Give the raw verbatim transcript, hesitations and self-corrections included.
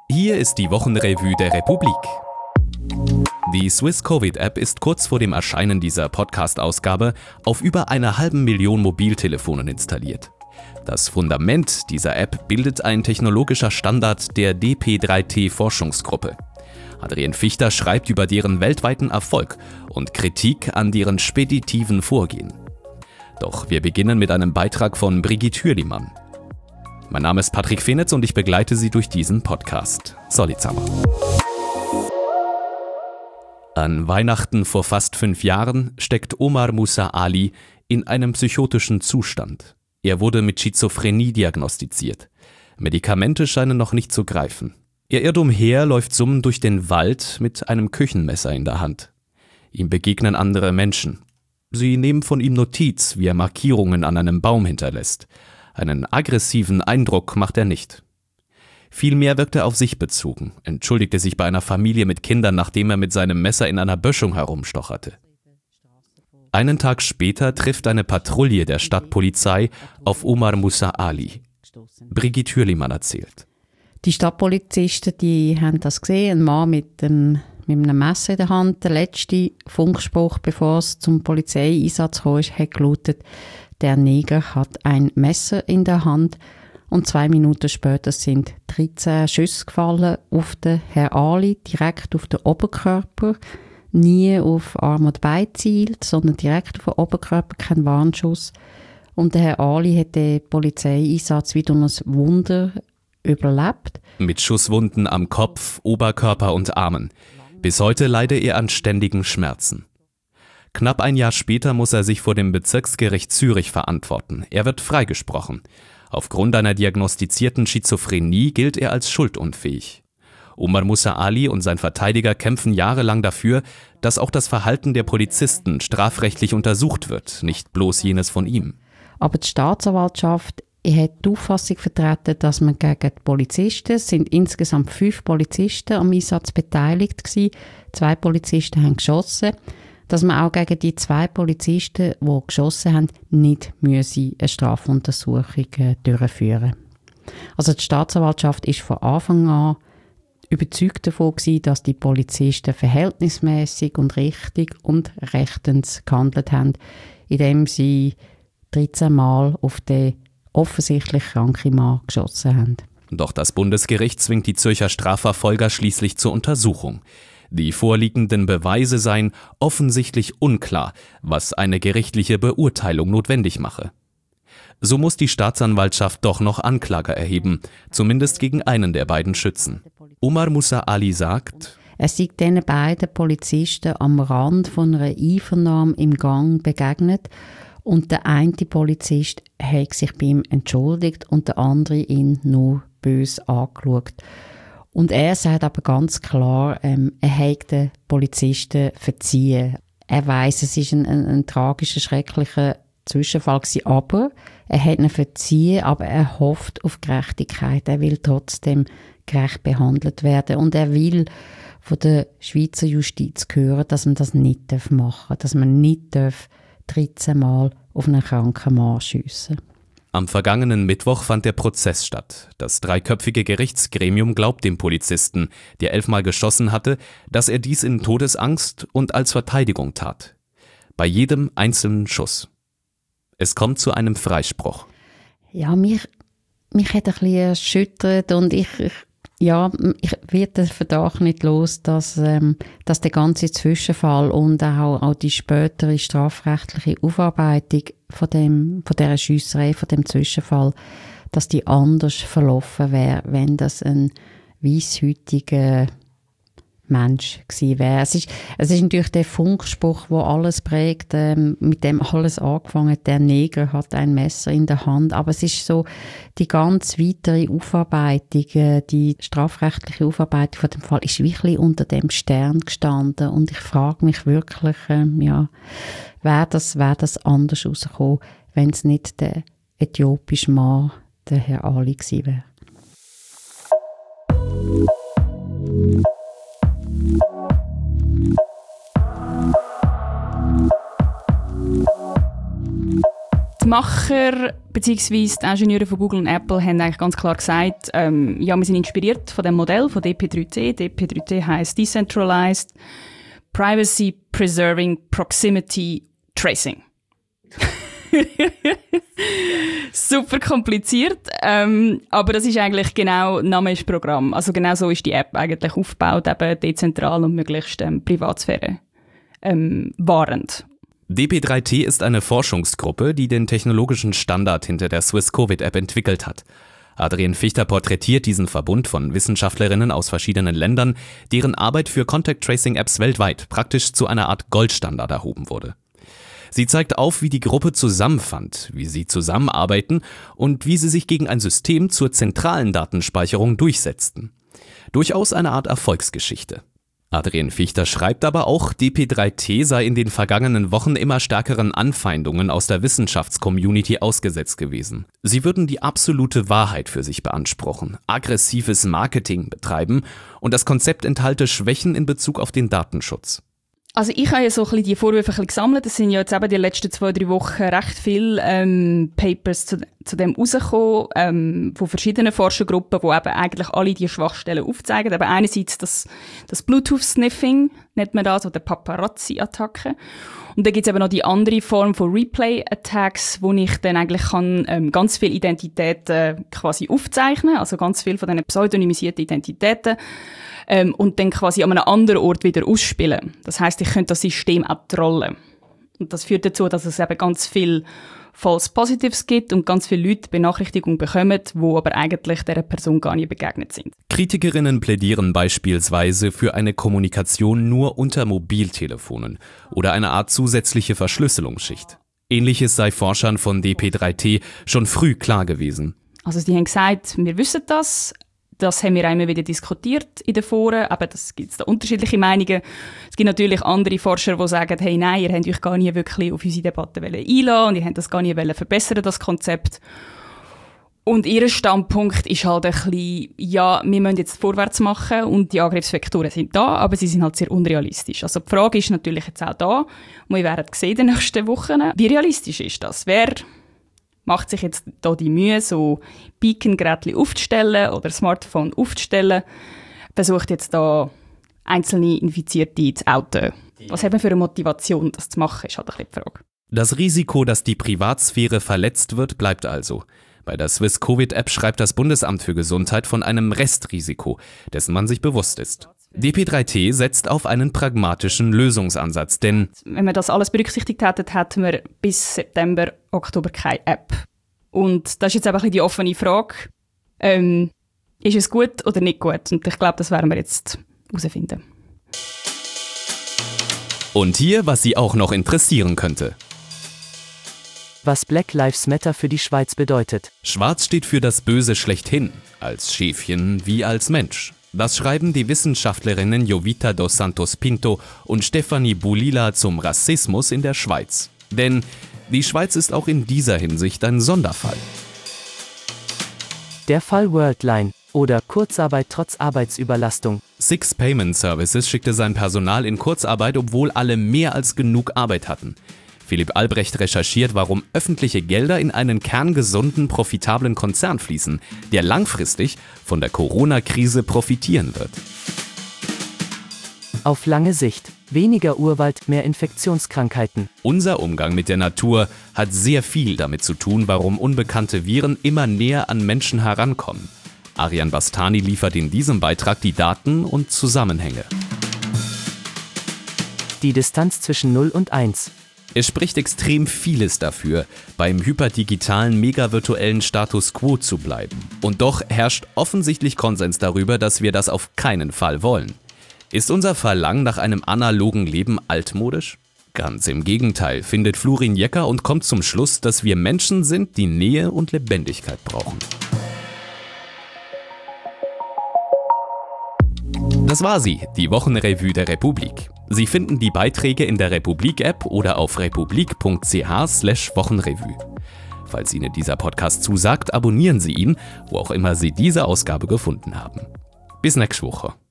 Hier ist die Wochenrevue der Republik. Die Swiss-Covid-App ist kurz vor dem Erscheinen dieser Podcast-Ausgabe auf über einer halben Million Mobiltelefonen installiert. Das Fundament dieser App bildet ein technologischer Standard der D P drei T-Forschungsgruppe. Adrian Fichter schreibt über deren weltweiten Erfolg und Kritik an deren speditiven Vorgehen. Doch wir beginnen mit einem Beitrag von Brigitte Hürlimann. Mein Name ist Patrick Fenitz und ich begleite Sie durch diesen Podcast. Solizama. An Weihnachten vor fast fünf Jahren steckt Omar Musa Ali in einem psychotischen Zustand. Er wurde mit Schizophrenie diagnostiziert. Medikamente scheinen noch nicht zu greifen. Er irrt umher, läuft summend durch den Wald mit einem Küchenmesser in der Hand. Ihm begegnen andere Menschen. Sie nehmen von ihm Notiz, wie er Markierungen an einem Baum hinterlässt. Einen aggressiven Eindruck macht er nicht. Vielmehr wirkt er auf sich bezogen, entschuldigte sich bei einer Familie mit Kindern, nachdem er mit seinem Messer in einer Böschung herumstocherte. Einen Tag später trifft eine Patrouille der Stadtpolizei auf Omar Musa Ali. Brigitte Hürlimann erzählt. Die Stadtpolizisten, die haben das gesehen, ein Mann mit, dem, mit einem Messer in der Hand. Der letzte Funkspruch, bevor es zum Polizeieinsatz kam, hat gelautet: Der Neger hat ein Messer in der Hand. Und zwei Minuten später sind dreizehn Schüsse gefallen auf den Herrn Ali, direkt auf den Oberkörper. Nie auf Arm und Bein gezielt, sondern direkt auf den Oberkörper, kein Warnschuss. Und der Herr Ali hat den Polizeieinsatz wie durch ein Wunder überlebt. Mit Schusswunden am Kopf, Oberkörper und Armen. Bis heute leide er an ständigen Schmerzen. Knapp ein Jahr später muss er sich vor dem Bezirksgericht Zürich verantworten. Er wird freigesprochen. Aufgrund einer diagnostizierten Schizophrenie gilt er als schuldunfähig. Omar Musa Ali und sein Verteidiger kämpfen jahrelang dafür, dass auch das Verhalten der Polizisten strafrechtlich untersucht wird, nicht bloß jenes von ihm. Aber die Staatsanwaltschaft hat die Auffassung vertreten, dass man gegen die Polizisten, es sind insgesamt fünf Polizisten am Einsatz beteiligt gewesen, zwei Polizisten haben geschossen, dass man auch gegen die zwei Polizisten, die geschossen haben, nicht müsse eine Strafuntersuchung durchführen. Also die Staatsanwaltschaft ist von Anfang an überzeugt davon gewesen, dass die Polizisten verhältnismäßig und richtig und rechtens gehandelt haben, indem sie dreizehn Mal auf den offensichtlich kranken Mann geschossen haben. Doch das Bundesgericht zwingt die Zürcher Strafverfolger schließlich zur Untersuchung. Die vorliegenden Beweise seien offensichtlich unklar, was eine gerichtliche Beurteilung notwendig mache. So muss die Staatsanwaltschaft doch noch Anklage erheben, zumindest gegen einen der beiden Schützen. Omar Musa Ali sagt: Es sei diesen beiden Polizisten am Rand von einer Einvernahme im Gang begegnet und der eine Polizist hat sich bei ihm entschuldigt und der andere ihn nur böse angeschaut. Und er sagt aber ganz klar, ähm, er hat den Polizisten verziehen. Er weiss, es ist ein, ein, ein tragischer, schrecklicher Zwischenfall gewesen, aber er hat ihn verziehen, aber er hofft auf Gerechtigkeit. Er will trotzdem gerecht behandelt werden und er will von der Schweizer Justiz hören, dass man das nicht machen darf, dass man nicht dreizehn Mal auf einen kranken Mann schiessen darf. Am vergangenen Mittwoch fand der Prozess statt. Das dreiköpfige Gerichtsgremium glaubt dem Polizisten, der elfmal geschossen hatte, dass er dies in Todesangst und als Verteidigung tat. Bei jedem einzelnen Schuss. Es kommt zu einem Freispruch. Ja, mich, mich hat ein bisschen erschüttert und ich, ich, ja, ich werde den Verdacht nicht los, dass, ähm, dass der ganze Zwischenfall und auch, auch die spätere strafrechtliche Aufarbeitung von, dem, von dieser Schiesserei, von dem Zwischenfall, dass die anders verlaufen wäre, wenn das ein weisshütiger Mensch gewesen wäre. Es ist, es ist natürlich der Funkspruch, der alles prägt, ähm, mit dem alles angefangen hat. Der Neger hat ein Messer in der Hand. Aber es ist so die ganz weitere Aufarbeitung, äh, die strafrechtliche Aufarbeitung von dem Fall ist wirklich unter dem Stern gestanden. Und ich frage mich wirklich, ähm, ja, wäre das, wär das anders rausgekommen, wenn es nicht der äthiopische Mann, der Herr Ali gewesen wäre. Macher bzw. die Ingenieure von Google und Apple haben eigentlich ganz klar gesagt, ähm, ja, wir sind inspiriert von dem Modell von D P drei T. D P drei T heisst Decentralized Privacy Preserving Proximity Tracing. Super kompliziert, ähm, aber das ist eigentlich genau, Name ist Programm. Also genau so ist die App eigentlich aufgebaut, eben dezentral und möglichst ähm, Privatsphäre ähm, wahrend. D P drei T ist eine Forschungsgruppe, die den technologischen Standard hinter der Swiss-Covid-App entwickelt hat. Adrian Fichter porträtiert diesen Verbund von Wissenschaftlerinnen aus verschiedenen Ländern, deren Arbeit für Contact-Tracing-Apps weltweit praktisch zu einer Art Goldstandard erhoben wurde. Sie zeigt auf, wie die Gruppe zusammenfand, wie sie zusammenarbeiten und wie sie sich gegen ein System zur zentralen Datenspeicherung durchsetzten. Durchaus eine Art Erfolgsgeschichte. Adrian Fichter schreibt aber auch, D P drei T sei in den vergangenen Wochen immer stärkeren Anfeindungen aus der Wissenschaftscommunity ausgesetzt gewesen. Sie würden die absolute Wahrheit für sich beanspruchen, aggressives Marketing betreiben und das Konzept enthalte Schwächen in Bezug auf den Datenschutz. Also ich habe ja so ein bisschen die Vorwürfe ein bisschen gesammelt. Es sind ja jetzt eben die letzten zwei, drei Wochen recht viele ähm, Papers zu, zu dem rausgekommen, ähm, von verschiedenen Forschergruppen, die eben eigentlich alle diese Schwachstellen aufzeigen. Aber einerseits das, das Bluetooth-Sniffing, nennt man das, oder Paparazzi-Attacken. Und dann gibt es eben noch die andere Form von Replay-Attacks, wo ich dann eigentlich kann, ähm, ganz viele Identitäten quasi aufzeichnen, also ganz viele von diesen pseudonymisierten Identitäten, ähm, und dann quasi an einem anderen Ort wieder ausspielen. Das heisst, ich könnte das System auch trollen. Und das führt dazu, dass es eben ganz viel False Positives gibt und ganz viele Leute Benachrichtigungen bekommen, die aber eigentlich dieser Person gar nicht begegnet sind. Kritikerinnen plädieren beispielsweise für eine Kommunikation nur unter Mobiltelefonen oder eine Art zusätzliche Verschlüsselungsschicht. Ähnliches sei Forschern von D P drei T schon früh klar gewesen. Also die haben gesagt, wir wissen das. Das haben wir auch immer wieder diskutiert in den Foren, aber das gibt es da unterschiedliche Meinungen. Es gibt natürlich andere Forscher, die sagen, hey, nein, ihr habt euch gar nie wirklich auf unsere Debatte einlassen und ihr habt das gar nie verbessern, das Konzept. Und ihr Standpunkt ist halt ein bisschen, ja, wir müssen jetzt vorwärts machen und die Angriffsvektoren sind da, aber sie sind halt sehr unrealistisch. Also die Frage ist natürlich jetzt auch da, und wir werden sehen in den nächsten Wochen, wie realistisch ist das? Wer macht sich jetzt da die Mühe, so Beacon-Geräte aufzustellen oder Smartphone aufzustellen, versucht jetzt da einzelne Infizierte zu outen. Was haben wir für eine Motivation, das zu machen, ist halt ein bisschen die Frage. Das Risiko, dass die Privatsphäre verletzt wird, bleibt also. Bei der Swiss-Covid-App schreibt das Bundesamt für Gesundheit von einem Restrisiko, dessen man sich bewusst ist. D P drei T setzt auf einen pragmatischen Lösungsansatz, denn wenn wir das alles berücksichtigt hätten, hätten wir bis September, Oktober keine App. Und das ist jetzt einfach ein bisschen die offene Frage, ähm, ist es gut oder nicht gut? Und ich glaube, das werden wir jetzt herausfinden. Und hier, was Sie auch noch interessieren könnte. Was Black Lives Matter für die Schweiz bedeutet. Schwarz steht für das Böse schlechthin, als Schäfchen wie als Mensch. Das schreiben die Wissenschaftlerinnen Jovita dos Santos Pinto und Stefanie Bulila zum Rassismus in der Schweiz. Denn die Schweiz ist auch in dieser Hinsicht ein Sonderfall. Der Fall Worldline oder Kurzarbeit trotz Arbeitsüberlastung. Six Payment Services schickte sein Personal in Kurzarbeit, obwohl alle mehr als genug Arbeit hatten. Philipp Albrecht recherchiert, warum öffentliche Gelder in einen kerngesunden, profitablen Konzern fließen, der langfristig von der Corona-Krise profitieren wird. Auf lange Sicht. Weniger Urwald, mehr Infektionskrankheiten. Unser Umgang mit der Natur hat sehr viel damit zu tun, warum unbekannte Viren immer näher an Menschen herankommen. Arian Bastani liefert in diesem Beitrag die Daten und Zusammenhänge. Die Distanz zwischen null und eins. Es spricht extrem vieles dafür, beim hyperdigitalen, megavirtuellen Status quo zu bleiben. Und doch herrscht offensichtlich Konsens darüber, dass wir das auf keinen Fall wollen. Ist unser Verlangen nach einem analogen Leben altmodisch? Ganz im Gegenteil, findet Florin Jecker und kommt zum Schluss, dass wir Menschen sind, die Nähe und Lebendigkeit brauchen. Das war sie, die Wochenrevue der Republik. Sie finden die Beiträge in der Republik-App oder auf republik punkt c h slash Wochenrevue. Falls Ihnen dieser Podcast zusagt, abonnieren Sie ihn, wo auch immer Sie diese Ausgabe gefunden haben. Bis nächste Woche.